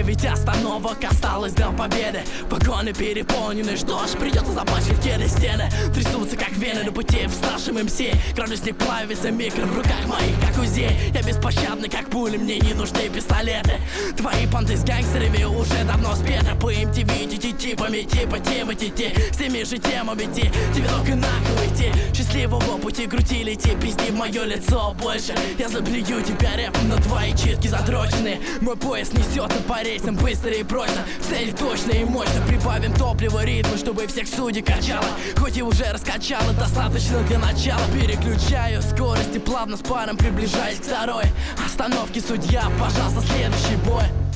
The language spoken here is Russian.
9 остановок осталось до победы. Вагоны переполнены, что ж, придется запачкать кеды стены. Трясутся как вены на пути в старшем МС. Градусник плавится, микро в руках моих как УЗИ. Я беспощадный как пули, мне не нужны пистолеты. Твои понты с гангстерами уже давно спеты. По MTV типами типа Тимати. С теми же темами тебе только нахуй идти. Счастливого пути крути, лети, пизди в мое лицо больше. Я заблюю тебя рэпом, но твои читки задрочены. Мой пояс несется по рейсам быстро и прочно. Цель точно и мощно. Прибавим топливо, ритма, чтобы всех судей качало. Хоть и уже раскачало, достаточно для начала. Переключаю скорость и плавно с паром приближаюсь к второй остановке. Судья, пожалуйста, следующий бой.